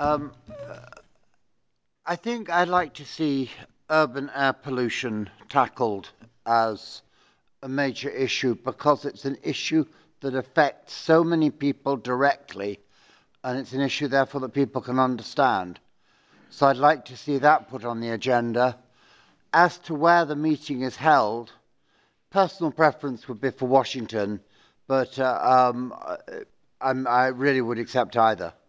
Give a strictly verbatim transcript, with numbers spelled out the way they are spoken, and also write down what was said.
Um, I think I'd like to see urban air pollution tackled as a major issue because it's an issue that affects so many people directly, and it's an issue, therefore, that people can understand. So I'd like to see that put on the agenda. As to where the meeting is held, personal preference would be for Washington, but uh, um, I'm, I really would accept either.